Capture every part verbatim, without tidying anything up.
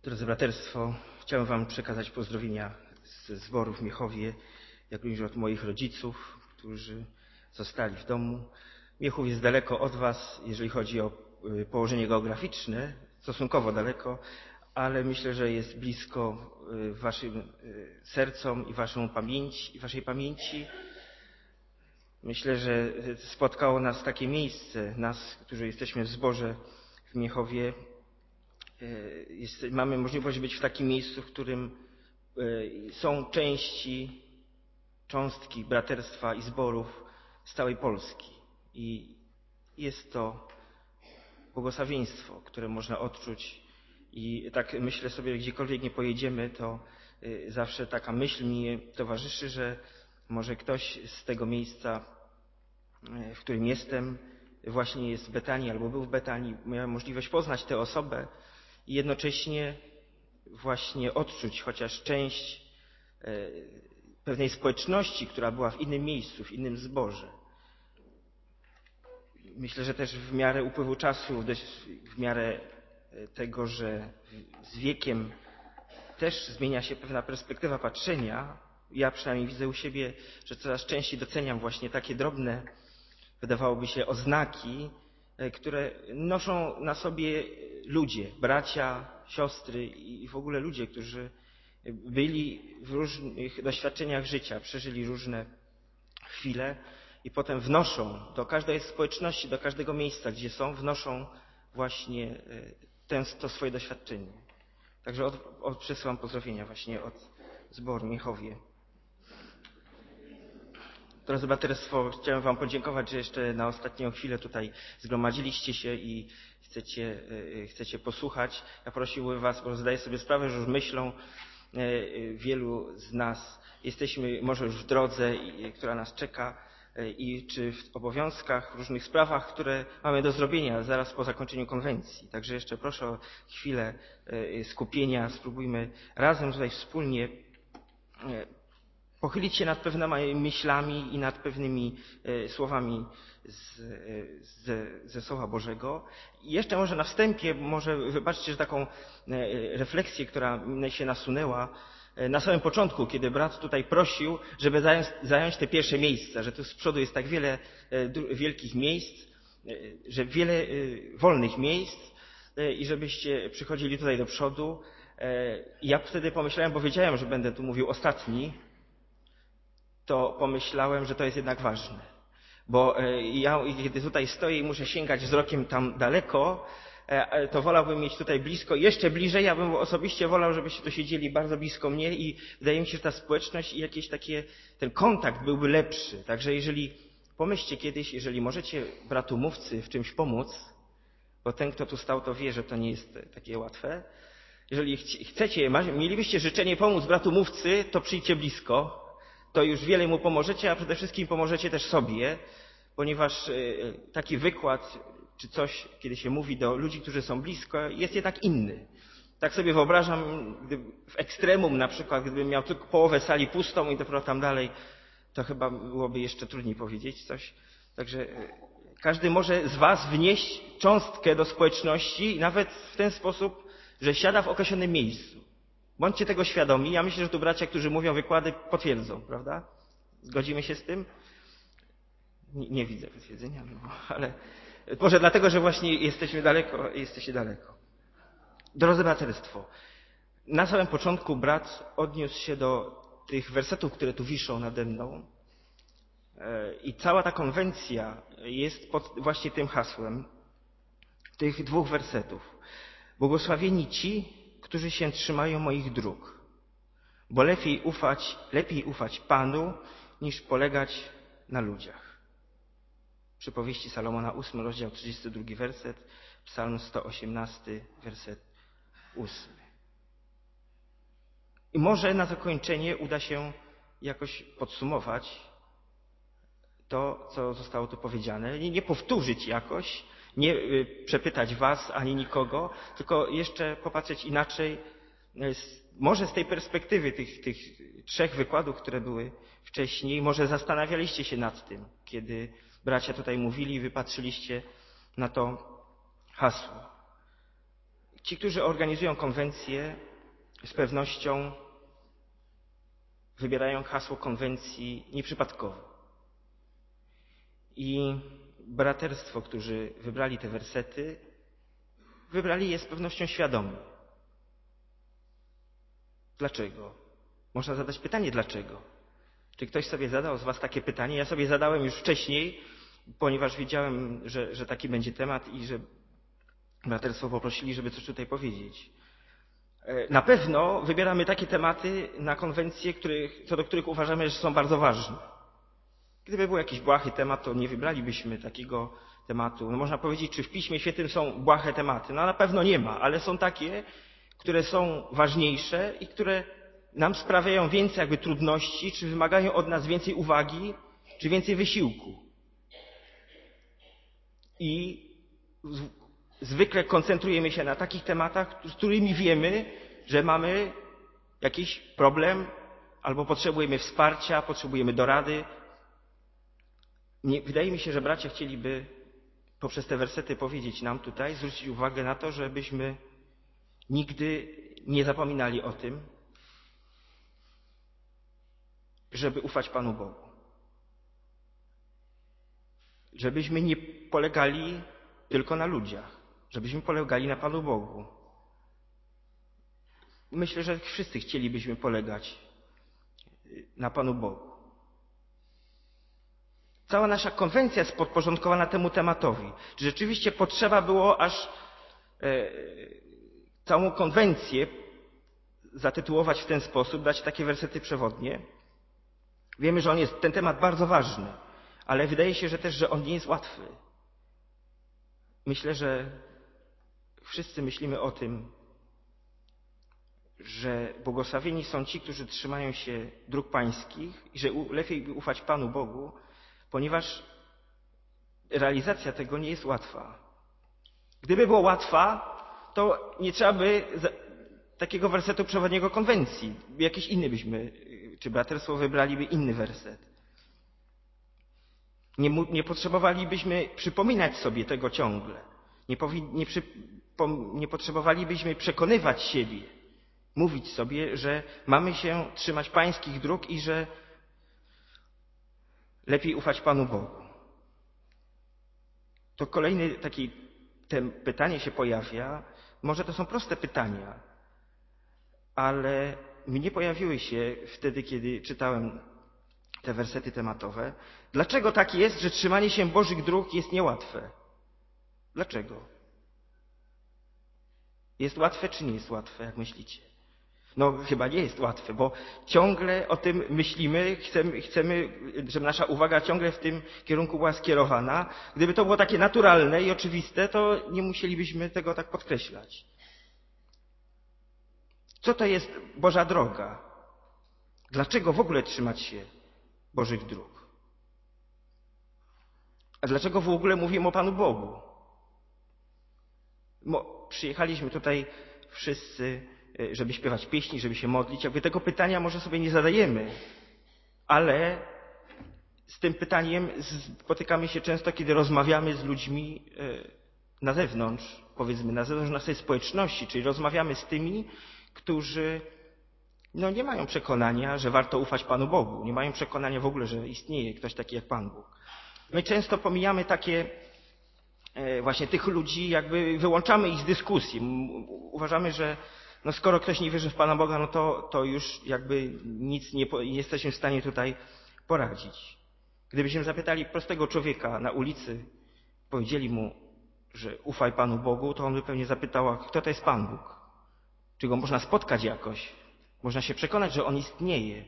Drodzy braterstwo, chciałem wam przekazać pozdrowienia ze zboru w Miechowie, jak również od moich rodziców, którzy zostali w domu. Miechów jest daleko od was, jeżeli chodzi o położenie geograficzne, stosunkowo daleko, ale myślę, że jest blisko waszym sercom i waszą pamięci, i waszej pamięci. Myślę, że spotkało nas takie miejsce, nas, którzy jesteśmy w zborze w Miechowie. Jest, mamy możliwość być w takim miejscu, w którym są części, cząstki braterstwa i zborów z całej Polski. I jest to błogosławieństwo, które można odczuć. I tak myślę sobie, gdziekolwiek nie pojedziemy, to zawsze taka myśl mi towarzyszy, że może ktoś z tego miejsca, w którym jestem, właśnie jest w Betanii albo był w Betanii, miałem możliwość poznać tę osobę i jednocześnie właśnie odczuć chociaż część pewnej społeczności, która była w innym miejscu, w innym zborze. Myślę, że też w miarę upływu czasu, w miarę tego, że z wiekiem też zmienia się pewna perspektywa patrzenia. Ja przynajmniej widzę u siebie, że coraz częściej doceniam właśnie takie drobne, wydawałoby się, oznaki, które noszą na sobie ludzie, bracia, siostry i w ogóle ludzie, którzy byli w różnych doświadczeniach życia, przeżyli różne chwile i potem wnoszą do każdej społeczności, do każdego miejsca, gdzie są, wnoszą właśnie ten, to swoje doświadczenie. Także od, od, przesyłam pozdrowienia właśnie od zboru Miechowie. Drodzy braterstwo, chciałem wam podziękować, że jeszcze na ostatnią chwilę tutaj zgromadziliście się i chcecie, chcecie posłuchać. Ja prosiłbym was, bo zdaję sobie sprawę, że już myślą wielu z nas, jesteśmy może już w drodze, która nas czeka i czy w obowiązkach, w różnych sprawach, które mamy do zrobienia zaraz po zakończeniu konwencji. Także jeszcze proszę o chwilę skupienia, spróbujmy razem tutaj wspólnie pochylić się nad pewnymi myślami i nad pewnymi słowami z, z, ze Słowa Bożego. I jeszcze może na wstępie, może wybaczcie, że taką refleksję, która mnie się nasunęła na samym początku, kiedy brat tutaj prosił, żeby zająć, zająć te pierwsze miejsca, że tu z przodu jest tak wiele wielkich miejsc, że wiele wolnych miejsc i żebyście przychodzili tutaj do przodu. I ja wtedy pomyślałem, bo wiedziałem, że będę tu mówił ostatni, to pomyślałem, że to jest jednak ważne. Bo ja, kiedy tutaj stoję i muszę sięgać wzrokiem tam daleko, to wolałbym mieć tutaj blisko, jeszcze bliżej. Ja bym osobiście wolał, żebyście tu siedzieli bardzo blisko mnie i wydaje mi się, że ta społeczność i jakieś takie, ten kontakt byłby lepszy. Także jeżeli, pomyślcie kiedyś, jeżeli możecie bratu mówcy w czymś pomóc, bo ten, kto tu stał, to wie, że to nie jest takie łatwe. Jeżeli chcecie, mielibyście życzenie pomóc bratu mówcy, to przyjdźcie blisko. To już wiele mu pomożecie, a przede wszystkim pomożecie też sobie, ponieważ taki wykład czy coś, kiedy się mówi do ludzi, którzy są blisko, jest jednak inny. Tak sobie wyobrażam, gdy w ekstremum na przykład, gdybym miał tylko połowę sali pustą i dopiero tam dalej, to chyba byłoby jeszcze trudniej powiedzieć coś. Także każdy może z was wnieść cząstkę do społeczności, nawet w ten sposób, że siada w określonym miejscu. Bądźcie tego świadomi. Ja myślę, że tu bracia, którzy mówią wykłady, potwierdzą, prawda? Zgodzimy się z tym? Nie, nie widzę potwierdzenia, no, ale może dlatego, że właśnie jesteśmy daleko, jesteście daleko. Drodzy braterstwo, na samym początku brat odniósł się do tych wersetów, które tu wiszą nade mną. I cała ta konwencja jest pod właśnie tym hasłem tych dwóch wersetów. Błogosławieni ci, którzy się trzymają moich dróg, bo lepiej ufać, lepiej ufać Panu, niż polegać na ludziach. Przypowieści Salomona, ósmy rozdział, trzydziesty drugi werset, Psalm sto osiemnasty, werset ósmy. I może na zakończenie uda się jakoś podsumować to, co zostało tu powiedziane. Nie, nie powtórzyć jakoś, nie przepytać was ani nikogo, tylko jeszcze popatrzeć inaczej, może z tej perspektywy tych, tych trzech wykładów, które były wcześniej, może zastanawialiście się nad tym, kiedy bracia tutaj mówili, wypatrzyliście na to hasło. Ci, którzy organizują konwencję, z pewnością wybierają hasło konwencji nieprzypadkowo. I braterstwo, którzy wybrali te wersety, wybrali je z pewnością świadomie. Dlaczego? Można zadać pytanie, dlaczego? Czy ktoś sobie zadał z was takie pytanie? Ja sobie zadałem już wcześniej, ponieważ wiedziałem, że, że taki będzie temat i że braterstwo poprosili, żeby coś tutaj powiedzieć. Na pewno wybieramy takie tematy na konwencje, których, co do których uważamy, że są bardzo ważne. Gdyby był jakiś błahy temat, to nie wybralibyśmy takiego tematu. No można powiedzieć, czy w Piśmie Świętym są błahe tematy. No na pewno nie ma, ale są takie, które są ważniejsze i które nam sprawiają więcej jakby trudności, czy wymagają od nas więcej uwagi, czy więcej wysiłku. I zwykle koncentrujemy się na takich tematach, z którymi wiemy, że mamy jakiś problem, albo potrzebujemy wsparcia, potrzebujemy dorady. Nie, wydaje mi się, że bracia chcieliby poprzez te wersety powiedzieć nam tutaj, zwrócić uwagę na to, żebyśmy nigdy nie zapominali o tym, żeby ufać Panu Bogu. Żebyśmy nie polegali tylko na ludziach, żebyśmy polegali na Panu Bogu. Myślę, że wszyscy chcielibyśmy polegać na Panu Bogu. Cała nasza konwencja jest podporządkowana temu tematowi. Czy rzeczywiście potrzeba było aż e, całą konwencję zatytułować w ten sposób, dać takie wersety przewodnie? Wiemy, że on jest, ten temat bardzo ważny, ale wydaje się, że też, że on nie jest łatwy. Myślę, że wszyscy myślimy o tym, że błogosławieni są ci, którzy trzymają się dróg pańskich i że lepiej ufać Panu Bogu, ponieważ realizacja tego nie jest łatwa. Gdyby było łatwa, to nie trzeba by takiego wersetu przewodniego konwencji. Jakiś inny byśmy, czy braterstwo wybraliby inny werset. Nie, nie potrzebowalibyśmy przypominać sobie tego ciągle. Nie, powi, nie, przy, po, nie potrzebowalibyśmy przekonywać siebie, mówić sobie, że mamy się trzymać pańskich dróg i że lepiej ufać Panu Bogu. To kolejne takie pytanie się pojawia. Może to są proste pytania, ale mnie pojawiły się wtedy, kiedy czytałem te wersety tematowe. Dlaczego tak jest, że trzymanie się Bożych dróg jest niełatwe? Dlaczego? Jest łatwe czy nie jest łatwe, jak myślicie? No chyba nie jest łatwe, bo ciągle o tym myślimy, chcemy, chcemy, żeby nasza uwaga ciągle w tym kierunku była skierowana. Gdyby to było takie naturalne i oczywiste, to nie musielibyśmy tego tak podkreślać. Co to jest Boża droga? Dlaczego w ogóle trzymać się Bożych dróg? A dlaczego w ogóle mówimy o Panu Bogu? Bo przyjechaliśmy tutaj wszyscy, żeby śpiewać pieśni, żeby się modlić. Jakby tego pytania może sobie nie zadajemy, ale z tym pytaniem spotykamy się często, kiedy rozmawiamy z ludźmi na zewnątrz, powiedzmy na zewnątrz naszej społeczności, czyli rozmawiamy z tymi, którzy no, nie mają przekonania, że warto ufać Panu Bogu. Nie mają przekonania w ogóle, że istnieje ktoś taki jak Pan Bóg. My często pomijamy takie właśnie tych ludzi, jakby wyłączamy ich z dyskusji. Uważamy, że no skoro ktoś nie wierzy w Pana Boga, no to, to już jakby nic nie, nie jesteśmy w stanie tutaj poradzić. Gdybyśmy zapytali prostego człowieka na ulicy, powiedzieli mu, że ufaj Panu Bogu, to on by pewnie zapytał, kto to jest Pan Bóg? Czy go można spotkać jakoś? Można się przekonać, że on istnieje,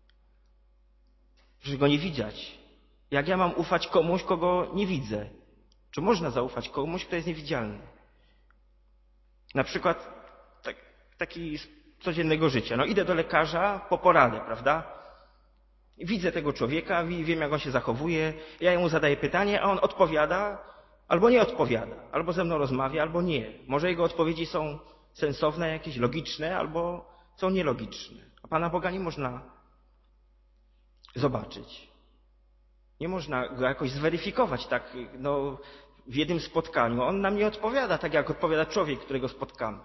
że go nie widać. Jak ja mam ufać komuś, kogo nie widzę? Czy można zaufać komuś, kto jest niewidzialny? Na przykład tak, taki z codziennego życia. No idę do lekarza po poradę, prawda? Widzę tego człowieka, wiem jak on się zachowuje, ja mu zadaję pytanie, a on odpowiada albo nie odpowiada, albo ze mną rozmawia, albo nie. Może jego odpowiedzi są sensowne, jakieś logiczne, albo są nielogiczne. A Pana Boga nie można zobaczyć. Nie można go jakoś zweryfikować tak, no, w jednym spotkaniu. On nam nie odpowiada tak, jak odpowiada człowiek, którego spotkamy.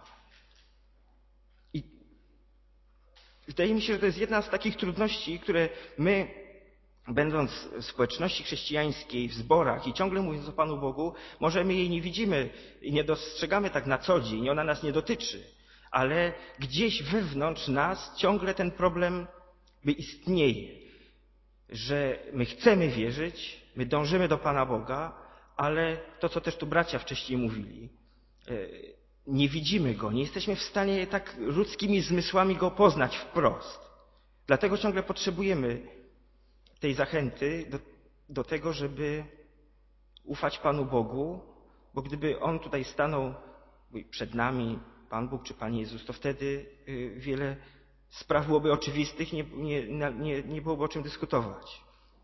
I wydaje mi się, że to jest jedna z takich trudności, które my, będąc w społeczności chrześcijańskiej, w zborach i ciągle mówiąc o Panu Bogu, może my jej nie widzimy i nie dostrzegamy tak na co dzień, ona nas nie dotyczy, ale gdzieś wewnątrz nas ciągle ten problem by istnieje, że my chcemy wierzyć, my dążymy do Pana Boga, ale to, co też tu bracia wcześniej mówili, nie widzimy Go, nie jesteśmy w stanie tak ludzkimi zmysłami Go poznać wprost. Dlatego ciągle potrzebujemy tej zachęty do, do tego, żeby ufać Panu Bogu, bo gdyby On tutaj stanął przed nami, Pan Bóg czy Pan Jezus, to wtedy wiele spraw byłoby oczywistych, nie, nie, nie, nie byłoby o czym dyskutować.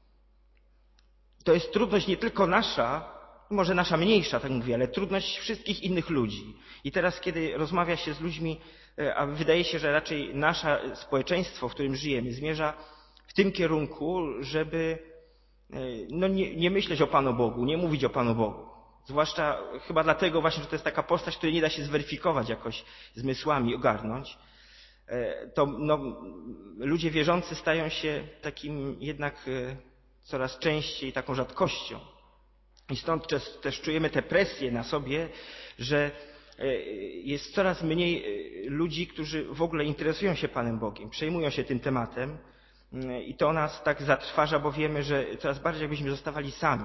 To jest trudność nie tylko nasza, może nasza mniejsza, tak mówię, ale trudność wszystkich innych ludzi. I teraz, kiedy rozmawia się z ludźmi, a wydaje się, że raczej nasze społeczeństwo, w którym żyjemy, zmierza w tym kierunku, żeby no, nie, nie myśleć o Panu Bogu, nie mówić o Panu Bogu. Zwłaszcza chyba dlatego właśnie, że to jest taka postać, której nie da się zweryfikować jakoś zmysłami, ogarnąć. To no, ludzie wierzący stają się takim jednak coraz częściej taką rzadkością. I stąd też czujemy tę presję na sobie, że jest coraz mniej ludzi, którzy w ogóle interesują się Panem Bogiem, przejmują się tym tematem i to nas tak zatrważa, bo wiemy, że coraz bardziej jakbyśmy zostawali sami.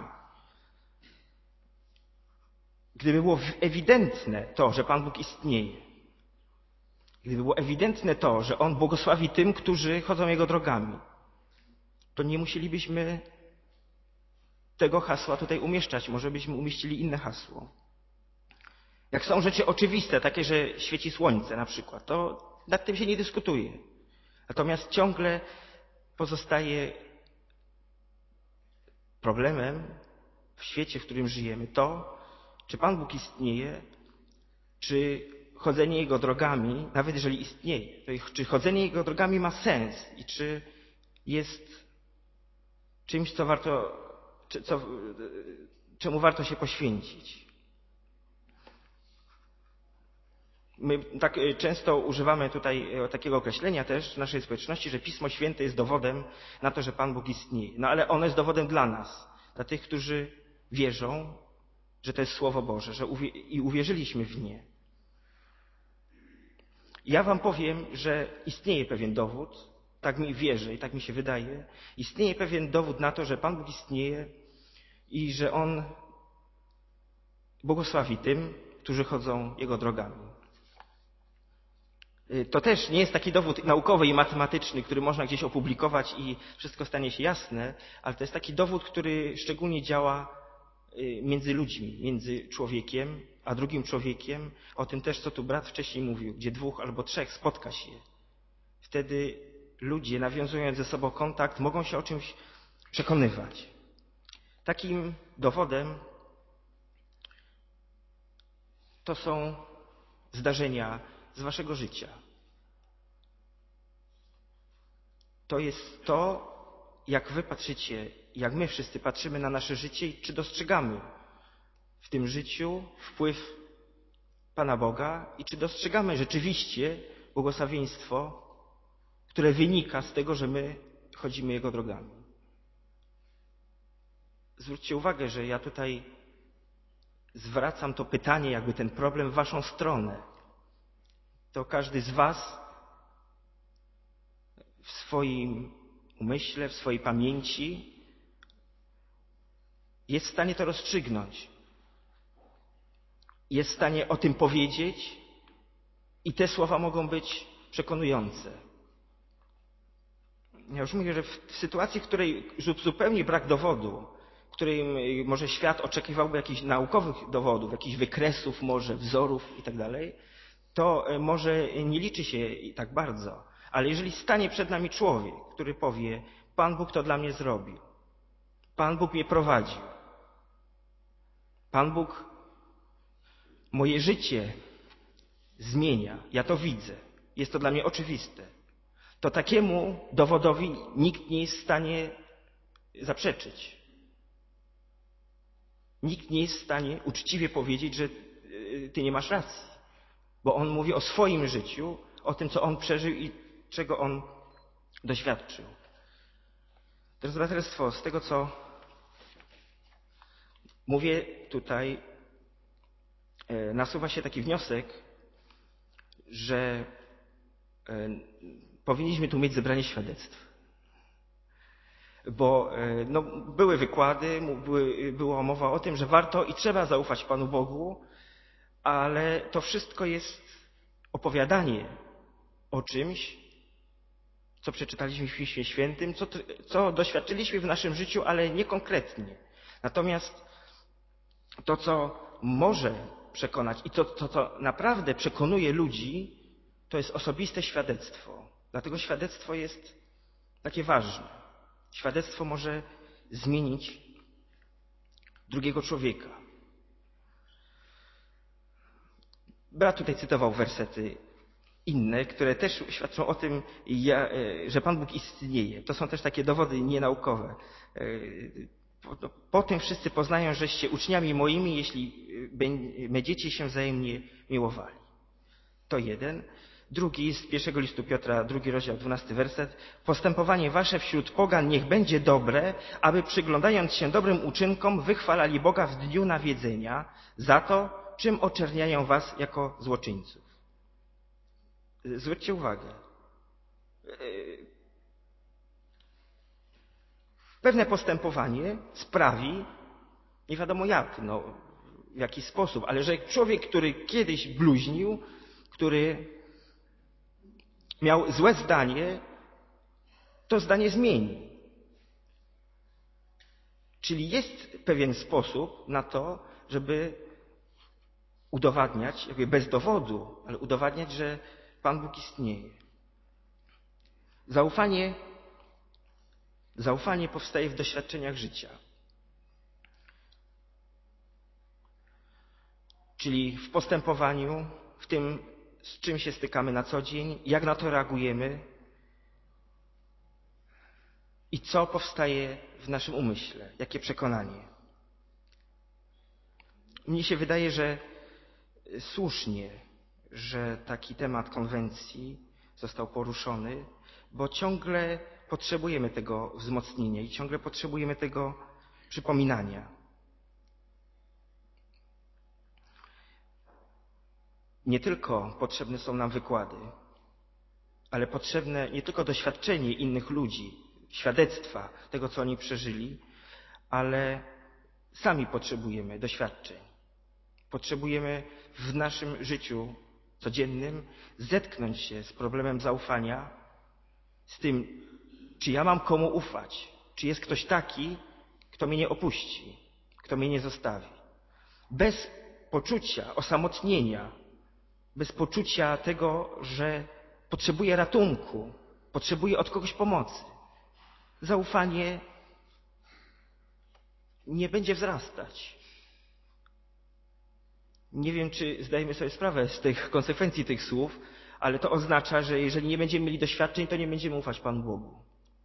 Gdyby było ewidentne to, że Pan Bóg istnieje, gdyby było ewidentne to, że On błogosławi tym, którzy chodzą Jego drogami, to nie musielibyśmy tego hasła tutaj umieszczać. Może byśmy umieścili inne hasło. Jak są rzeczy oczywiste, takie, że świeci słońce na przykład, to nad tym się nie dyskutuje. Natomiast ciągle pozostaje problemem w świecie, w którym żyjemy, to, czy Pan Bóg istnieje, czy chodzenie Jego drogami, nawet jeżeli istnieje, to czy chodzenie Jego drogami ma sens i czy jest czymś, co warto, co, czemu warto się poświęcić. My tak często używamy tutaj takiego określenia też w naszej społeczności, że Pismo Święte jest dowodem na to, że Pan Bóg istnieje. No ale ono jest dowodem dla nas, dla tych, którzy wierzą, że to jest Słowo Boże, że uwie- i uwierzyliśmy w nie. Ja wam powiem, że istnieje pewien dowód, tak mi wierzę i tak mi się wydaje, istnieje pewien dowód na to, że Pan Bóg istnieje i że On błogosławi tym, którzy chodzą Jego drogami. To też nie jest taki dowód naukowy i matematyczny, który można gdzieś opublikować i wszystko stanie się jasne, ale to jest taki dowód, który szczególnie działa między ludźmi, między człowiekiem a drugim człowiekiem. O tym też, co tu brat wcześniej mówił, gdzie dwóch albo trzech spotka się. Wtedy ludzie, nawiązując ze sobą kontakt, mogą się o czymś przekonywać. Takim dowodem to są zdarzenia z waszego życia. To jest to, jak wy patrzycie, jak my wszyscy patrzymy na nasze życie i czy dostrzegamy w tym życiu wpływ Pana Boga i czy dostrzegamy rzeczywiście błogosławieństwo, które wynika z tego, że my chodzimy Jego drogami. Zwróćcie uwagę, że ja tutaj zwracam to pytanie, jakby ten problem w waszą stronę. To każdy z was w swoim umyśle, w swojej pamięci jest w stanie to rozstrzygnąć. Jest w stanie o tym powiedzieć i te słowa mogą być przekonujące. Ja już mówię, że w sytuacji, w której zupełnie brak dowodu, w której może świat oczekiwałby jakichś naukowych dowodów, jakichś wykresów, może wzorów i tak dalej, to może nie liczy się tak bardzo. Ale jeżeli stanie przed nami człowiek, który powie, Pan Bóg to dla mnie zrobił, Pan Bóg mnie prowadził, Pan Bóg moje życie zmienia, ja to widzę, jest to dla mnie oczywiste, to takiemu dowodowi nikt nie jest w stanie zaprzeczyć. Nikt nie jest w stanie uczciwie powiedzieć, że ty nie masz racji. Bo on mówi o swoim życiu, o tym, co on przeżył i czego on doświadczył. Drodzy braterstwo, z tego, co mówię tutaj, nasuwa się taki wniosek, że powinniśmy tu mieć zebranie świadectw. Bo no, były wykłady, były, była mowa o tym, że warto i trzeba zaufać Panu Bogu, ale to wszystko jest opowiadanie o czymś, co przeczytaliśmy w Piśmie Świętym, co, co doświadczyliśmy w naszym życiu, ale nie konkretnie. Natomiast to, co może przekonać i to, to, co naprawdę przekonuje ludzi, to jest osobiste świadectwo. Dlatego świadectwo jest takie ważne. Świadectwo może zmienić drugiego człowieka. Brat tutaj cytował wersety inne, które też świadczą o tym, że Pan Bóg istnieje. To są też takie dowody nienaukowe. Po, po tym wszyscy poznają, żeście uczniami moimi, jeśli będziecie się wzajemnie miłowali. To jeden. Drugi z pierwszego listu Piotra, drugi rozdział, dwunasty werset. Postępowanie wasze wśród pogan niech będzie dobre, aby przyglądając się dobrym uczynkom wychwalali Boga w dniu nawiedzenia za to, czym oczerniają was jako złoczyńców. Zwróćcie uwagę. Pewne postępowanie sprawi, nie wiadomo jak, no, w jaki sposób, ale że człowiek, który kiedyś bluźnił, który miał złe zdanie, to zdanie zmieni. Czyli jest pewien sposób na to, żeby udowadniać, jakby bez dowodu, ale udowadniać, że Pan Bóg istnieje. Zaufanie, zaufanie powstaje w doświadczeniach życia. Czyli w postępowaniu, w tym, z czym się stykamy na co dzień, jak na to reagujemy i co powstaje w naszym umyśle, jakie przekonanie. Mnie się wydaje, że słusznie, że taki temat konwencji został poruszony, bo ciągle potrzebujemy tego wzmocnienia i ciągle potrzebujemy tego przypominania. Nie tylko potrzebne są nam wykłady, ale potrzebne nie tylko doświadczenie innych ludzi, świadectwa tego, co oni przeżyli, ale sami potrzebujemy doświadczeń. Potrzebujemy w naszym życiu codziennym zetknąć się z problemem zaufania, z tym, czy ja mam komu ufać, czy jest ktoś taki, kto mnie nie opuści, kto mnie nie zostawi. Bez poczucia osamotnienia, bez poczucia tego, że potrzebuję ratunku, potrzebuję od kogoś pomocy, zaufanie nie będzie wzrastać. Nie wiem, czy zdajemy sobie sprawę z tych konsekwencji tych słów, ale to oznacza, że jeżeli nie będziemy mieli doświadczeń, to nie będziemy ufać Panu Bogu.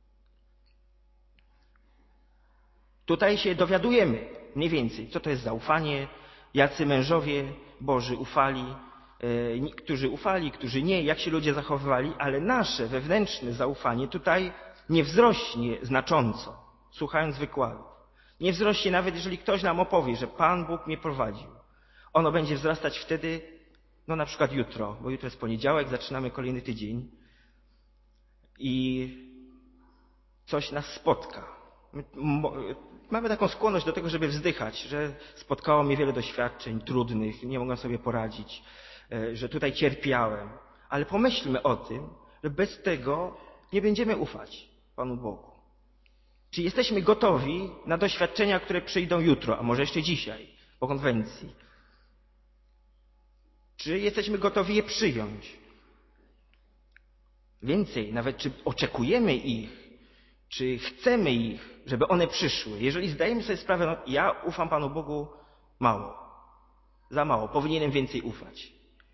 Tutaj się dowiadujemy mniej więcej, co to jest zaufanie, jacy mężowie Boży ufali, e, którzy ufali, którzy nie, jak się ludzie zachowywali, ale nasze wewnętrzne zaufanie tutaj nie wzrośnie znacząco, słuchając wykładów. Nie wzrośnie nawet, jeżeli ktoś nam opowie, że Pan Bóg mnie prowadził. Ono będzie wzrastać wtedy, no na przykład jutro, bo jutro jest poniedziałek, zaczynamy kolejny tydzień i coś nas spotka. Mamy taką skłonność do tego, żeby wzdychać, że spotkało mnie wiele doświadczeń trudnych, nie mogłem sobie poradzić, że tutaj cierpiałem. Ale pomyślmy o tym, że bez tego nie będziemy ufać Panu Bogu. Czy jesteśmy gotowi na doświadczenia, które przyjdą jutro, a może jeszcze dzisiaj, po konwencji? Czy jesteśmy gotowi je przyjąć? Więcej, nawet czy oczekujemy ich, czy chcemy ich, żeby one przyszły. Jeżeli zdajemy sobie sprawę, no ja ufam Panu Bogu mało, za mało, powinienem więcej ufać.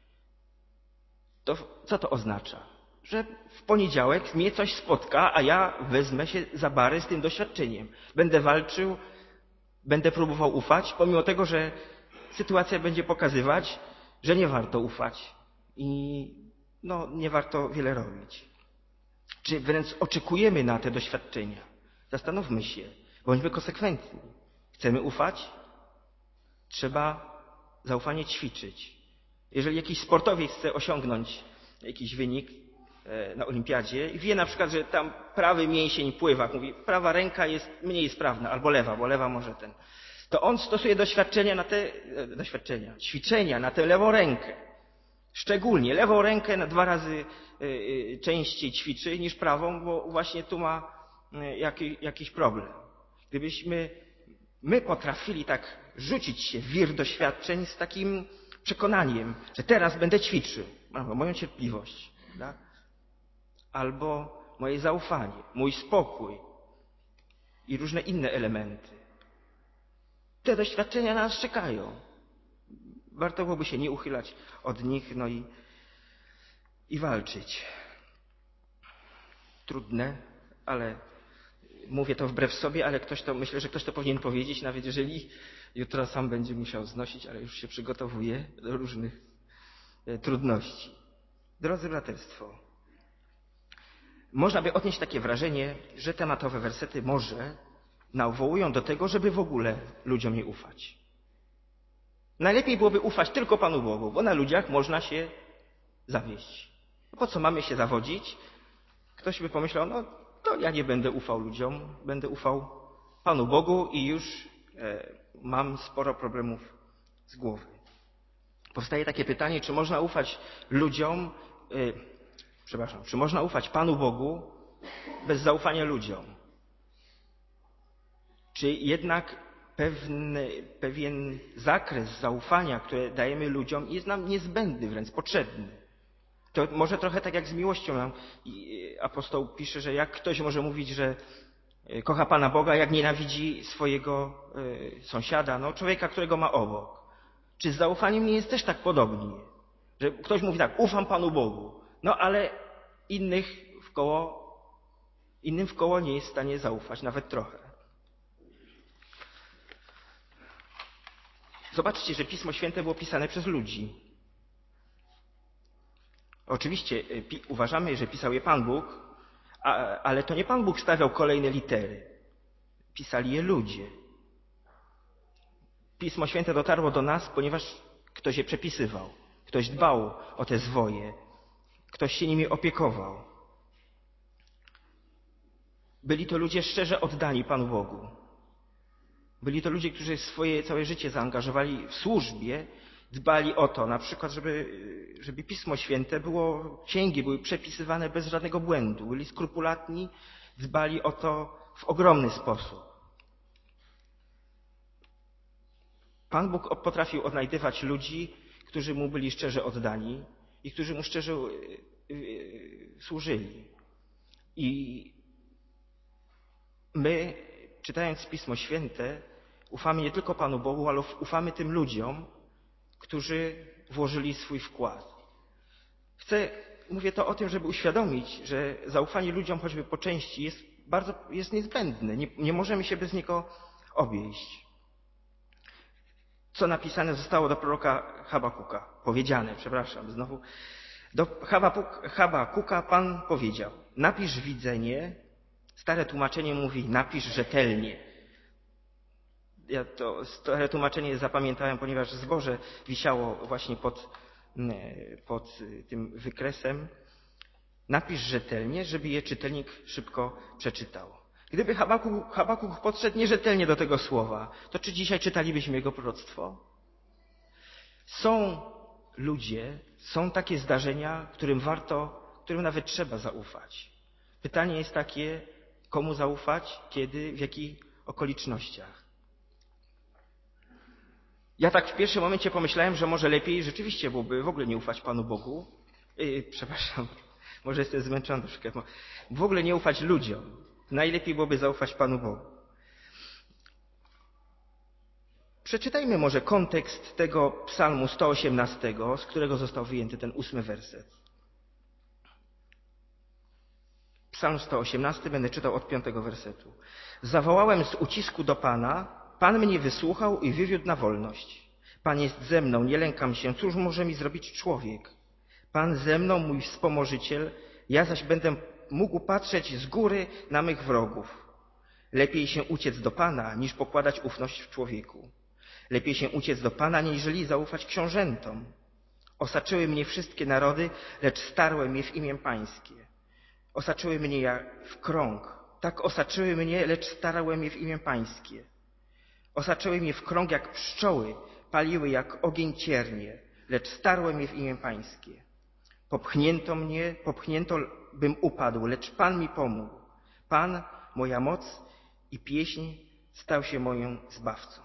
To co to oznacza? Że w poniedziałek mnie coś spotka, a ja wezmę się za bary z tym doświadczeniem. Będę walczył będę próbował ufać, pomimo tego, że sytuacja będzie pokazywać, że nie warto ufać i no, nie warto wiele robić. Czy wręcz oczekujemy na te doświadczenia? Zastanówmy się, bądźmy konsekwentni. Chcemy ufać? Trzeba zaufanie ćwiczyć. Jeżeli jakiś sportowiec chce osiągnąć jakiś wynik na olimpiadzie i wie na przykład, że tam prawy mięsień pływa, mówi, prawa ręka jest mniej sprawna, albo lewa, bo lewa może ten, to on stosuje doświadczenia na te, doświadczenia, ćwiczenia na tę lewą rękę. Szczególnie lewą rękę na dwa razy częściej ćwiczy niż prawą, bo właśnie tu ma jakiś, jakiś problem. Gdybyśmy my potrafili tak rzucić się w wir doświadczeń z takim przekonaniem, że teraz będę ćwiczył, albo moją cierpliwość, tak? Albo moje zaufanie, mój spokój i różne inne elementy. Te doświadczenia nas czekają. Warto byłoby się nie uchylać od nich, no i, i walczyć. Trudne, ale mówię to wbrew sobie, ale ktoś to, myślę, że ktoś to powinien powiedzieć, nawet jeżeli jutro sam będzie musiał znosić, ale już się przygotowuje do różnych trudności. Drodzy braterstwo, można by odnieść takie wrażenie, że tematowe wersety może nawołują do tego, żeby w ogóle ludziom nie ufać. Najlepiej byłoby ufać tylko Panu Bogu, bo na ludziach można się zawieść. Po co mamy się zawodzić? Ktoś by pomyślał, no to ja nie będę ufał ludziom, będę ufał Panu Bogu i już e, mam sporo problemów z głowy. Powstaje takie pytanie, czy można ufać ludziom, e, przepraszam, czy można ufać Panu Bogu bez zaufania ludziom? Czy jednak pewny, pewien zakres zaufania, który dajemy ludziom, jest nam niezbędny, wręcz potrzebny? To może trochę tak jak z miłością nam apostoł pisze, że jak ktoś może mówić, że kocha Pana Boga, jak nienawidzi swojego sąsiada, no człowieka, którego ma obok. Czy z zaufaniem nie jest też tak podobnie? Że ktoś mówi tak, ufam Panu Bogu, no ale innych wkoło, innym wkoło nie jest w stanie zaufać, nawet trochę. Zobaczcie, że Pismo Święte było pisane przez ludzi. Oczywiście pi- uważamy, że pisał je Pan Bóg, a, ale to nie Pan Bóg stawiał kolejne litery. Pisali je ludzie. Pismo Święte dotarło do nas, ponieważ ktoś je przepisywał. Ktoś dbał o te zwoje. Ktoś się nimi opiekował. Byli to ludzie szczerze oddani Panu Bogu. Byli to ludzie, którzy swoje całe życie zaangażowali w służbie, dbali o to, na przykład, żeby, żeby Pismo Święte było, księgi były przepisywane bez żadnego błędu. Byli skrupulatni, dbali o to w ogromny sposób. Pan Bóg potrafił odnajdywać ludzi, którzy Mu byli szczerze oddani i którzy Mu szczerze służyli. I my, czytając Pismo Święte, ufamy nie tylko Panu Bogu, ale ufamy tym ludziom, którzy włożyli swój wkład. Chcę, mówię to o tym, żeby uświadomić, że zaufanie ludziom choćby po części jest bardzo, jest niezbędne. Nie, nie możemy się bez niego obejść. Co napisane zostało do proroka Habakuka? Powiedziane, przepraszam, znowu. Do Habakuka Pan powiedział, napisz widzenie. Stare tłumaczenie mówi, napisz rzetelnie. Ja to stare tłumaczenie zapamiętałem, ponieważ zboże wisiało właśnie pod, pod tym wykresem. Napisz rzetelnie, żeby je czytelnik szybko przeczytał. Gdyby Habakuk, Habakuk podszedł nierzetelnie do tego słowa, to czy dzisiaj czytalibyśmy jego proroctwo? Są ludzie, są takie zdarzenia, którym warto, którym nawet trzeba zaufać. Pytanie jest takie, komu zaufać, kiedy, w jakich okolicznościach. Ja tak w pierwszym momencie pomyślałem, że może lepiej rzeczywiście byłoby w ogóle nie ufać Panu Bogu. Yy, przepraszam, może jestem zmęczony troszkę. W ogóle nie ufać ludziom. Najlepiej byłoby zaufać Panu Bogu. Przeczytajmy może kontekst tego psalmu sto osiemnastego, z którego został wyjęty ten ósmy werset. Psalm sto osiemnasty, będę czytał od piątego wersetu. Zawołałem z ucisku do Pana, Pan mnie wysłuchał i wywiódł na wolność. Pan jest ze mną, nie lękam się. Cóż może mi zrobić człowiek? Pan ze mną, mój wspomożyciel, ja zaś będę mógł patrzeć z góry na mych wrogów. Lepiej się uciec do Pana, niż pokładać ufność w człowieku. Lepiej się uciec do Pana, niżeli zaufać książętom. Osaczyły mnie wszystkie narody, lecz starłem je w imię Pańskie. Osaczyły mnie jak w krąg, tak osaczyły mnie, lecz starałem je w imię Pańskie. Osaczyły mnie w krąg jak pszczoły, paliły jak ogień ciernie, lecz starłem je w imię Pańskie. Popchnięto mnie, popchnięto, bym upadł, lecz Pan mi pomógł. Pan, moja moc i pieśń, stał się moim zbawcą.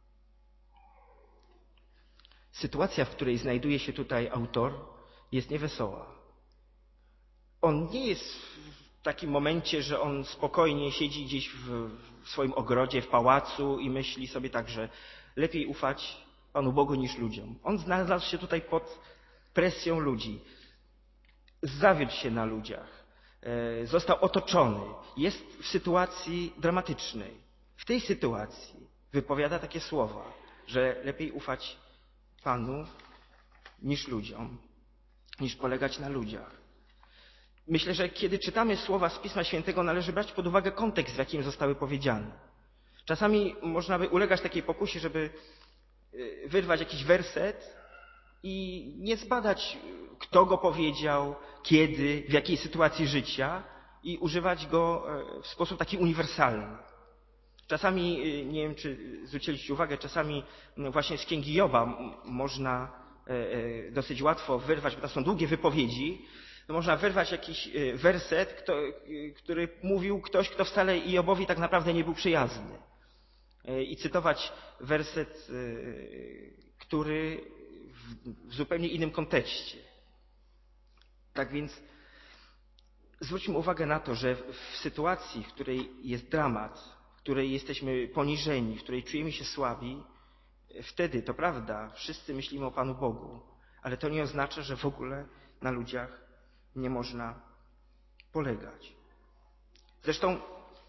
Sytuacja, w której znajduje się tutaj autor, jest niewesoła. On nie jest w takim momencie, że on spokojnie siedzi gdzieś w, w swoim ogrodzie, w pałacu i myśli sobie tak, że lepiej ufać Panu Bogu niż ludziom. On znalazł się tutaj pod presją ludzi. Zawiódł się na ludziach. Został otoczony. Jest w sytuacji dramatycznej. W tej sytuacji wypowiada takie słowa, że lepiej ufać Panu niż ludziom, niż polegać na ludziach. Myślę, że kiedy czytamy słowa z Pisma Świętego, należy brać pod uwagę kontekst, w jakim zostały powiedziane. Czasami można by ulegać takiej pokusie, żeby wyrwać jakiś werset i nie zbadać, kto go powiedział, kiedy, w jakiej sytuacji życia i używać go w sposób taki uniwersalny. Czasami, nie wiem, czy zwróciliście uwagę, czasami właśnie z Księgi Joba można dosyć łatwo wyrwać, bo to są długie wypowiedzi, można wyrwać jakiś werset, kto, który mówił ktoś, kto wcale Jobowi tak naprawdę nie był przyjazny. I cytować werset, który w zupełnie innym kontekście. Tak więc zwróćmy uwagę na to, że w sytuacji, w której jest dramat, w której jesteśmy poniżeni, w której czujemy się słabi, wtedy, to prawda, wszyscy myślimy o Panu Bogu, ale to nie oznacza, że w ogóle na ludziach nie można polegać. Zresztą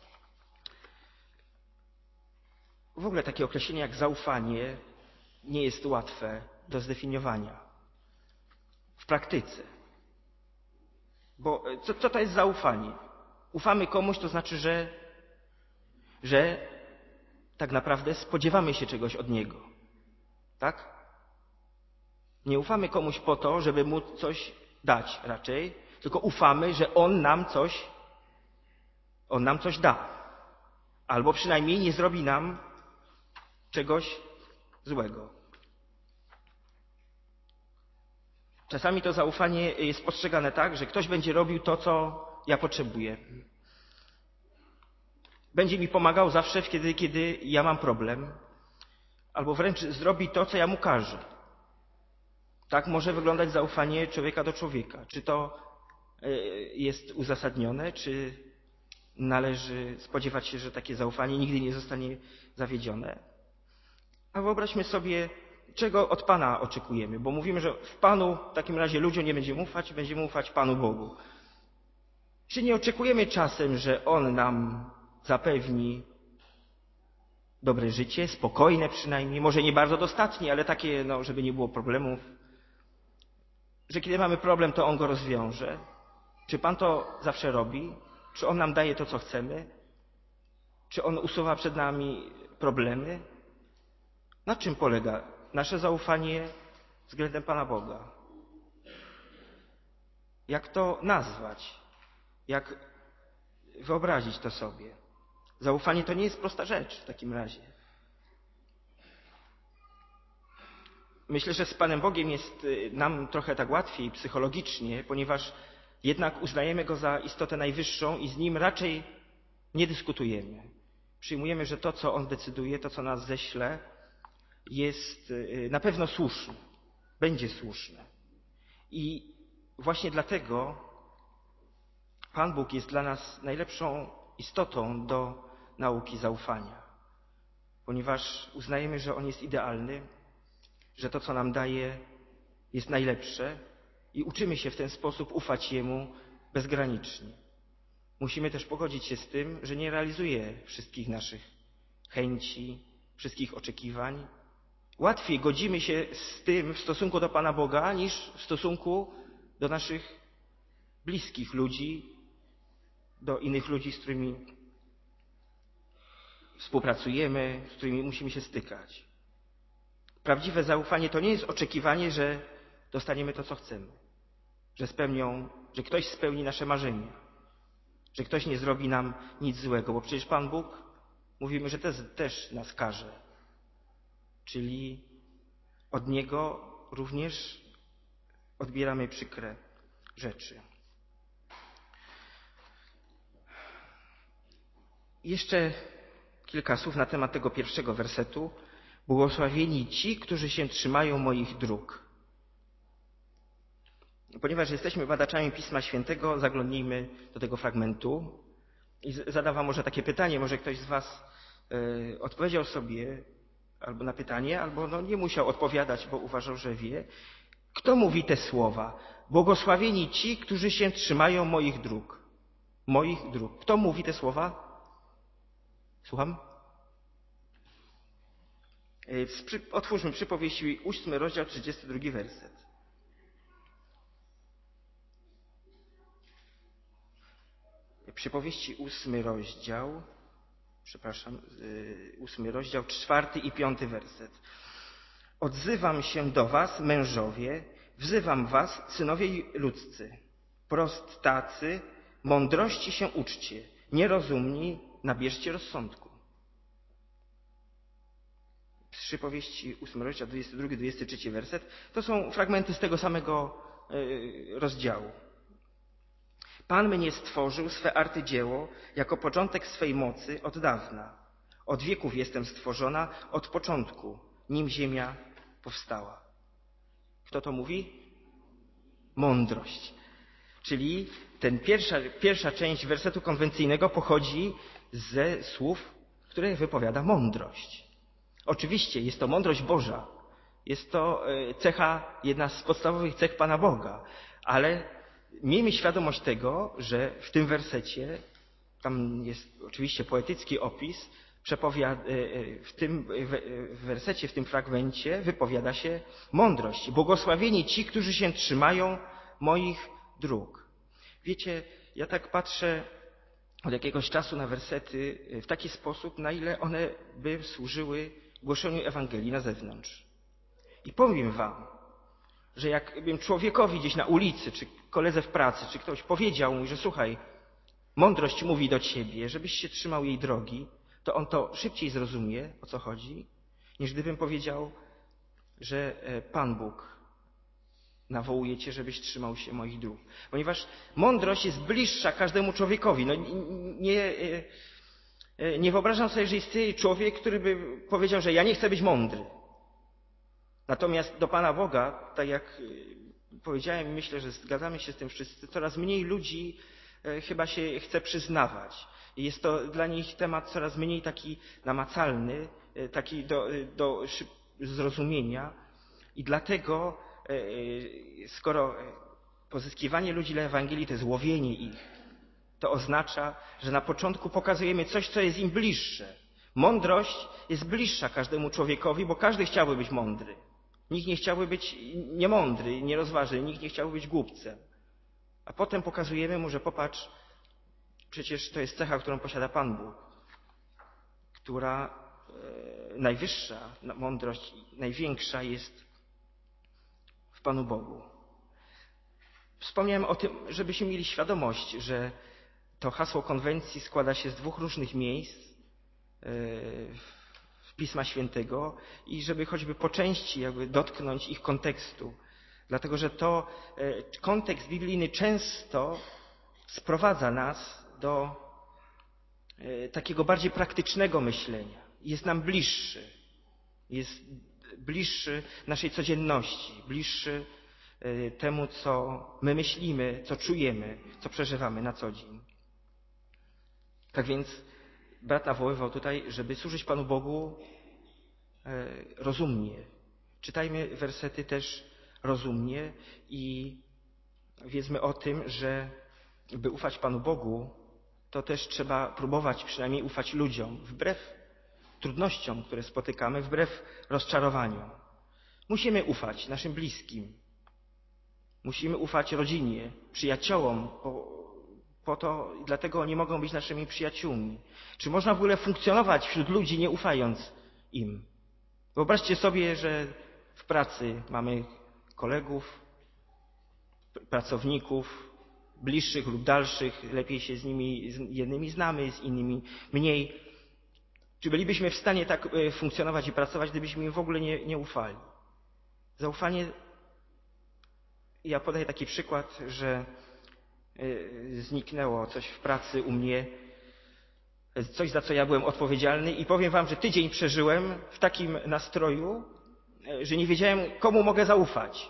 w ogóle takie określenie jak zaufanie nie jest łatwe do zdefiniowania w praktyce. Bo co, co to jest zaufanie? Ufamy komuś, to znaczy, że, że tak naprawdę spodziewamy się czegoś od niego. Tak? Nie ufamy komuś po to, żeby mu coś dać raczej, tylko ufamy, że on nam coś, on nam coś da. Albo przynajmniej nie zrobi nam czegoś złego. Czasami to zaufanie jest postrzegane tak, że ktoś będzie robił to, co ja potrzebuję. Będzie mi pomagał zawsze wtedy, kiedy ja mam problem. Albo wręcz zrobi to, co ja mu każę. Tak może wyglądać zaufanie człowieka do człowieka. Czy to jest uzasadnione, czy należy spodziewać się, że takie zaufanie nigdy nie zostanie zawiedzione? A wyobraźmy sobie, czego od Pana oczekujemy, bo mówimy, że w Panu w takim razie ludziom nie będziemy ufać, będziemy ufać Panu Bogu. Czy nie oczekujemy czasem, że On nam zapewni dobre życie, spokojne przynajmniej, może nie bardzo dostatnie, ale takie, no, żeby nie było problemów, że kiedy mamy problem, to On go rozwiąże? Czy Pan to zawsze robi? Czy On nam daje to, co chcemy? Czy On usuwa przed nami problemy? Na czym polega nasze zaufanie względem Pana Boga? Jak to nazwać? Jak wyobrazić to sobie? Zaufanie to nie jest prosta rzecz w takim razie. Myślę, że z Panem Bogiem jest nam trochę tak łatwiej psychologicznie, ponieważ jednak uznajemy Go za istotę najwyższą i z Nim raczej nie dyskutujemy. Przyjmujemy, że to, co On decyduje, to, co nas ześle, jest na pewno słuszne, będzie słuszne. I właśnie dlatego Pan Bóg jest dla nas najlepszą istotą do nauki zaufania. Ponieważ uznajemy, że On jest idealny, że to, co nam daje, jest najlepsze i uczymy się w ten sposób ufać Jemu bezgranicznie. Musimy też pogodzić się z tym, że nie realizuje wszystkich naszych chęci, wszystkich oczekiwań. Łatwiej godzimy się z tym w stosunku do Pana Boga niż w stosunku do naszych bliskich ludzi, do innych ludzi, z którymi współpracujemy, z którymi musimy się stykać. Prawdziwe zaufanie to nie jest oczekiwanie, że dostaniemy to, co chcemy, że spełnią, że ktoś spełni nasze marzenia, że ktoś nie zrobi nam nic złego, bo przecież Pan Bóg, mówimy, że też, też nas karze. Czyli od Niego również odbieramy przykre rzeczy. Jeszcze kilka słów na temat tego pierwszego wersetu. Błogosławieni ci, którzy się trzymają moich dróg. Ponieważ jesteśmy badaczami Pisma Świętego, zaglądnijmy do tego fragmentu i zadam wam może takie pytanie, może ktoś z was y, odpowiedział sobie albo na pytanie, albo no, nie musiał odpowiadać, bo uważał, że wie. Kto mówi te słowa? Błogosławieni ci, którzy się trzymają moich dróg. Moich dróg. Kto mówi te słowa? Słucham? Otwórzmy Przypowieści, ósmy rozdział, trzydziesty drugi werset. Przypowieści, ósmy rozdział, przepraszam, ósmy rozdział, czwarty i piąty werset. Odzywam się do was, mężowie, wzywam was, synowie ludzcy, prostacy, mądrości się uczcie, nierozumni, nabierzcie rozsądku. Przypowieści, ósmy rozdział, dwudziesty drugi, dwudziesty trzeci werset. To są fragmenty z tego samego rozdziału. Pan mnie stworzył, swe artydzieło, jako początek swej mocy od dawna. Od wieków jestem stworzona, od początku, nim ziemia powstała. Kto to mówi? Mądrość. Czyli ten pierwsza, pierwsza część wersetu konwencyjnego pochodzi ze słów, które wypowiada mądrość. Oczywiście jest to mądrość Boża. Jest to cecha, jedna z podstawowych cech Pana Boga. Ale miejmy świadomość tego, że w tym wersecie, tam jest oczywiście poetycki opis, w tym wersecie, w tym fragmencie wypowiada się mądrość. Błogosławieni ci, którzy się trzymają moich dróg. Wiecie, ja tak patrzę od jakiegoś czasu na wersety w taki sposób, na ile one by służyły głoszeniu Ewangelii na zewnątrz. I powiem wam, że jakbym człowiekowi gdzieś na ulicy, czy koledze w pracy, czy ktoś powiedział mu, że słuchaj, mądrość mówi do ciebie, żebyś się trzymał jej drogi, to on to szybciej zrozumie, o co chodzi, niż gdybym powiedział, że Pan Bóg nawołuje cię, żebyś trzymał się moich dróg. Ponieważ mądrość jest bliższa każdemu człowiekowi. No, nie, nie wyobrażam sobie, że istnieje człowiek, który by powiedział, że ja nie chcę być mądry. Natomiast do Pana Boga, tak jak powiedziałem, myślę, że zgadzamy się z tym wszyscy, coraz mniej ludzi chyba się chce przyznawać. Jest to dla nich temat coraz mniej taki namacalny, taki do, do zrozumienia. I dlatego, skoro pozyskiwanie ludzi dla Ewangelii to jest łowienie ich, to oznacza, że na początku pokazujemy coś, co jest im bliższe. Mądrość jest bliższa każdemu człowiekowi, bo każdy chciałby być mądry. Nikt nie chciałby być niemądry, nierozważny, nikt nie chciałby być głupcem. A potem pokazujemy mu, że popatrz, przecież to jest cecha, którą posiada Pan Bóg, która e, najwyższa mądrość, największa jest w Panu Bogu. Wspomniałem o tym, żebyśmy mieli świadomość, że to hasło konwencji składa się z dwóch różnych miejsc e, Pisma Świętego i żeby choćby po części jakby dotknąć ich kontekstu. Dlatego, że to kontekst biblijny często sprowadza nas do takiego bardziej praktycznego myślenia. Jest nam bliższy. Jest bliższy naszej codzienności, bliższy temu, co my myślimy, co czujemy, co przeżywamy na co dzień. Tak więc brat nawoływał tutaj, żeby służyć Panu Bogu rozumnie. Czytajmy wersety też rozumnie i wiedzmy o tym, że by ufać Panu Bogu, to też trzeba próbować przynajmniej ufać ludziom, wbrew trudnościom, które spotykamy, wbrew rozczarowaniom. Musimy ufać naszym bliskim. Musimy ufać rodzinie, przyjaciołom, po, po to, dlatego oni mogą być naszymi przyjaciółmi. Czy można w ogóle funkcjonować wśród ludzi, nie ufając im? Wyobraźcie sobie, że w pracy mamy kolegów, pracowników, bliższych lub dalszych, lepiej się z nimi, z jednymi znamy, z innymi mniej. Czy bylibyśmy w stanie tak funkcjonować i pracować, gdybyśmy im w ogóle nie, nie ufali? Zaufanie, ja podaję taki przykład, że zniknęło coś w pracy u mnie, coś, za co ja byłem odpowiedzialny i powiem wam, że tydzień przeżyłem w takim nastroju, że nie wiedziałem, komu mogę zaufać.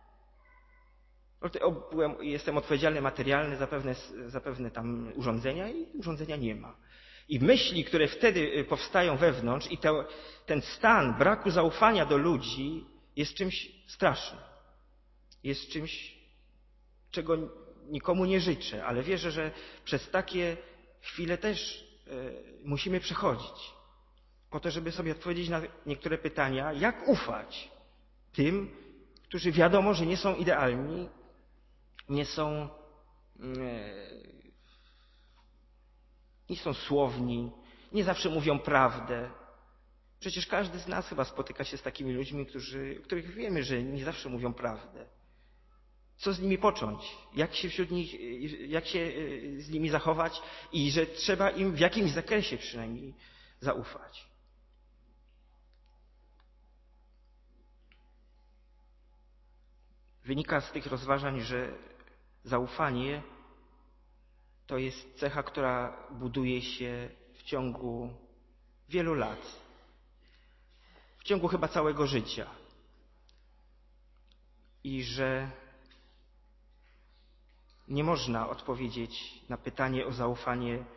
Byłem, jestem odpowiedzialny materialny za pewne, za pewne tam urządzenia i urządzenia nie ma. I myśli, które wtedy powstają wewnątrz i to, ten stan braku zaufania do ludzi jest czymś strasznym. Jest czymś, czego nikomu nie życzę, ale wierzę, że przez takie chwile też musimy przechodzić. Po to, żeby sobie odpowiedzieć na niektóre pytania, jak ufać tym, którzy wiadomo, że nie są idealni, nie są, nie są słowni, nie zawsze mówią prawdę. Przecież każdy z nas chyba spotyka się z takimi ludźmi, którzy, których wiemy, że nie zawsze mówią prawdę. Co z nimi począć? Jak się wśród nich, jak się z nimi zachować? I że trzeba im w jakimś zakresie przynajmniej zaufać. Wynika z tych rozważań, że zaufanie to jest cecha, która buduje się w ciągu wielu lat. W ciągu chyba całego życia. I że nie można odpowiedzieć na pytanie o zaufanie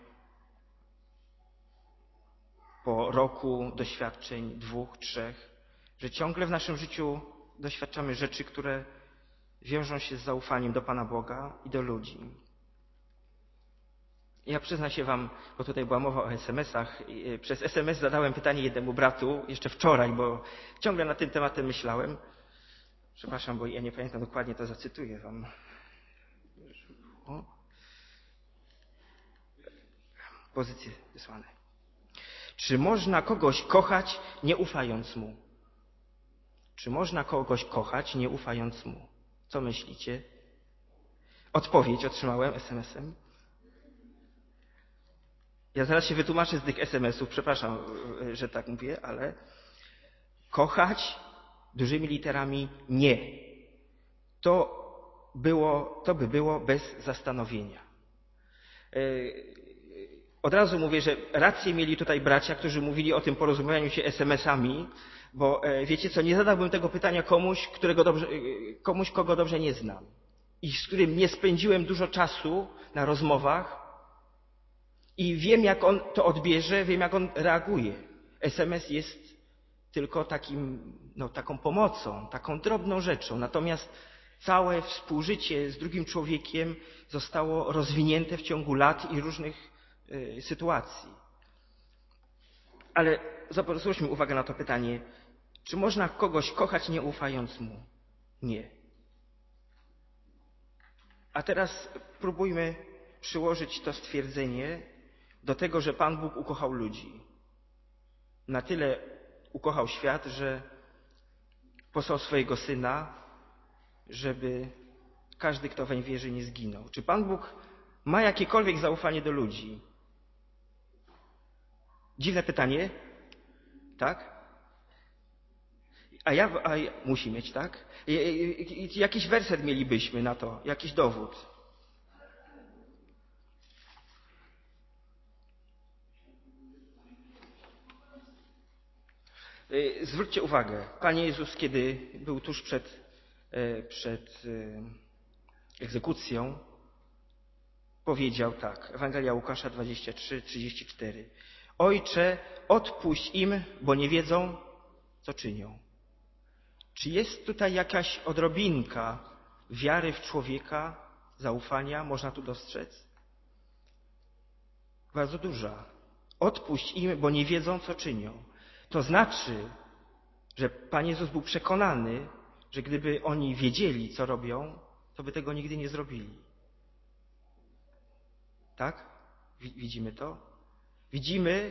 po roku doświadczeń, dwóch, trzech, że ciągle w naszym życiu doświadczamy rzeczy, które wiążą się z zaufaniem do Pana Boga i do ludzi. Ja przyznam się wam, bo tutaj była mowa o es em esach, przez es em es zadałem pytanie jednemu bratu jeszcze wczoraj, bo ciągle nad tym tematem myślałem. Przepraszam, bo ja nie pamiętam dokładnie, to zacytuję wam. O. Pozycje wysłane. Czy można kogoś kochać, nie ufając mu? Czy można kogoś kochać, nie ufając mu? Co myślicie? Odpowiedź otrzymałem es em esem. Ja zaraz się wytłumaczę z tych es em esów, przepraszam, że tak mówię, ale kochać dużymi literami nie. To, było, to by było bez zastanowienia. Od razu mówię, że rację mieli tutaj bracia, którzy mówili o tym porozumieniu się es em esami, bo wiecie co, nie zadałbym tego pytania komuś, którego dobrze, komuś, kogo dobrze nie znam i z którym nie spędziłem dużo czasu na rozmowach i wiem, jak on to odbierze, wiem, jak on reaguje. es em es jest tylko takim, no, taką pomocą, taką drobną rzeczą, natomiast całe współżycie z drugim człowiekiem zostało rozwinięte w ciągu lat i różnych y, sytuacji. Ale zwróćmy uwagę na to pytanie, czy można kogoś kochać, nie ufając mu? Nie. A teraz próbujmy przyłożyć to stwierdzenie do tego, że Pan Bóg ukochał ludzi. Na tyle ukochał świat, że posłał swojego Syna, żeby każdy, kto weń wierzy, nie zginął. Czy Pan Bóg ma jakiekolwiek zaufanie do ludzi? Dziwne pytanie, tak? A ja, a ja musi mieć, tak? Jakiś werset mielibyśmy na to, jakiś dowód. Zwróćcie uwagę, Panie Jezus, kiedy był tuż przed, przed egzekucją, powiedział tak, Ewangelia Łukasza dwadzieścia trzy, trzydzieści cztery. Ojcze, odpuść im, bo nie wiedzą, co czynią. Czy jest tutaj jakaś odrobinka wiary w człowieka, zaufania, można tu dostrzec? Bardzo duża. Odpuść im, bo nie wiedzą, co czynią. To znaczy, że Pan Jezus był przekonany, że gdyby oni wiedzieli, co robią, to by tego nigdy nie zrobili. Tak? Widzimy to? Widzimy,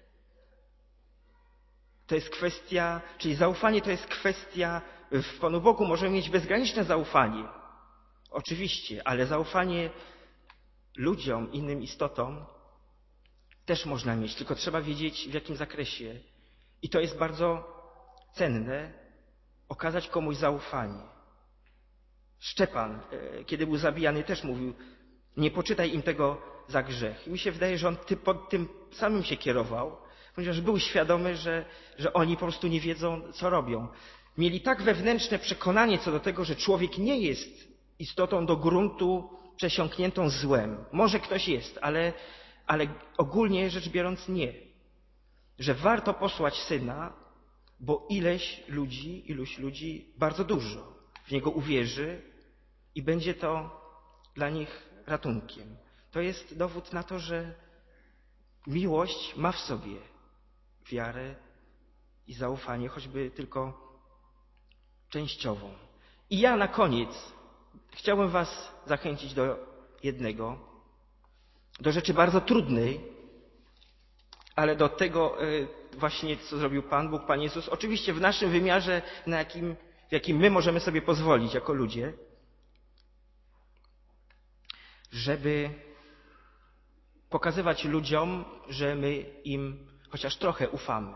to jest kwestia, czyli zaufanie to jest kwestia, w Panu Bogu możemy mieć bezgraniczne zaufanie. Oczywiście, ale zaufanie ludziom, innym istotom też można mieć, tylko trzeba wiedzieć, w jakim zakresie. I to jest bardzo cenne, okazać komuś zaufanie. Szczepan, kiedy był zabijany, też mówił, nie poczytaj im tego za grzech. I mi się wydaje, że on pod tym samym się kierował, ponieważ był świadomy, że, że oni po prostu nie wiedzą, co robią. Mieli tak wewnętrzne przekonanie co do tego, że człowiek nie jest istotą do gruntu przesiąkniętą złem. Może ktoś jest, ale, ale ogólnie rzecz biorąc nie. Że warto posłać Syna, bo ileś ludzi, iluś ludzi, bardzo dużo w Niego uwierzy i będzie to dla nich ratunkiem. To jest dowód na to, że miłość ma w sobie wiarę i zaufanie, choćby tylko częściową. I ja na koniec chciałbym Was zachęcić do jednego, do rzeczy bardzo trudnej, ale do tego właśnie, co zrobił Pan Bóg, Pan Jezus, oczywiście w naszym wymiarze, na jakim, w jakim my możemy sobie pozwolić jako ludzie, żeby pokazywać ludziom, że my im chociaż trochę ufamy.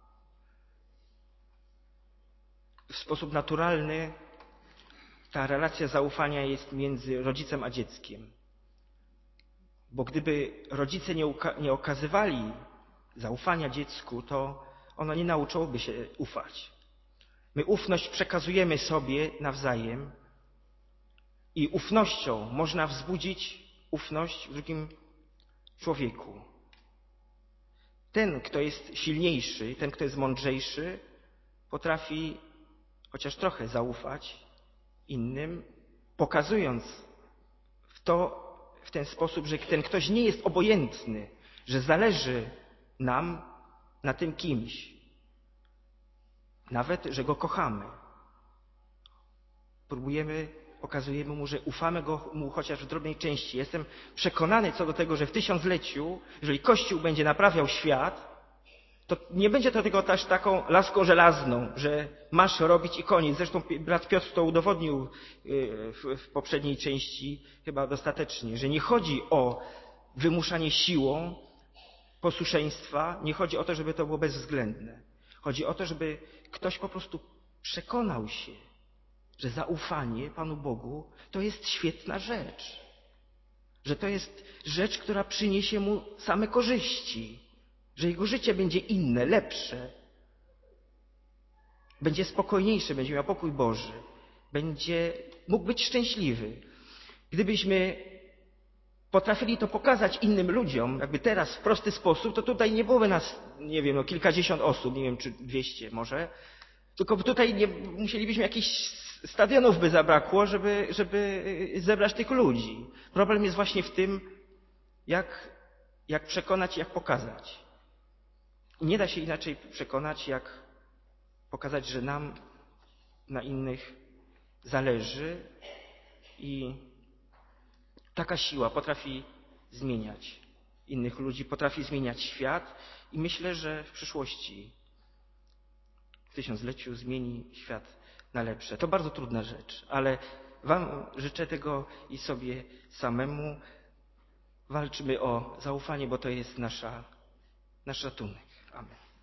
W sposób naturalny ta relacja zaufania jest między rodzicem a dzieckiem. Bo gdyby rodzice nie, uka- nie okazywali zaufania dziecku, to ono nie nauczyłoby się ufać. My ufność przekazujemy sobie nawzajem i ufnością można wzbudzić ufność w drugim człowieku. Ten, kto jest silniejszy, ten, kto jest mądrzejszy, potrafi chociaż trochę zaufać innym, pokazując w to, w ten sposób, że ten ktoś nie jest obojętny, że zależy nam na tym kimś. Nawet, że go kochamy. Próbujemy, pokazujemy mu, że ufamy go, mu chociaż w drobnej części. Jestem przekonany co do tego, że w tysiącleciu, jeżeli Kościół będzie naprawiał świat, to nie będzie to tylko też taką laską żelazną, że masz robić i koniec. Zresztą brat Piotr to udowodnił w, w poprzedniej części chyba dostatecznie, że nie chodzi o wymuszanie siłą posłuszeństwa, nie chodzi o to, żeby to było bezwzględne. Chodzi o to, żeby ktoś po prostu przekonał się, że zaufanie Panu Bogu to jest świetna rzecz. Że to jest rzecz, która przyniesie mu same korzyści. Że jego życie będzie inne, lepsze. Będzie spokojniejsze, będzie miał pokój Boży. Będzie mógł być szczęśliwy. Gdybyśmy potrafili to pokazać innym ludziom, jakby teraz w prosty sposób, to tutaj nie byłoby nas, nie wiem, no kilkadziesiąt osób, nie wiem, czy dwieście może, tylko tutaj nie, musielibyśmy jakichś stadionów by zabrakło, żeby, żeby zebrać tych ludzi. Problem jest właśnie w tym, jak, jak przekonać, jak pokazać. Nie da się inaczej przekonać, jak pokazać, że nam na innych zależy i taka siła potrafi zmieniać innych ludzi, potrafi zmieniać świat i myślę, że w przyszłości, w tysiącleciu zmieni świat na lepsze. To bardzo trudna rzecz, ale Wam życzę tego i sobie samemu. Walczmy o zaufanie, bo to jest nasza, nasz ratunek. Amen.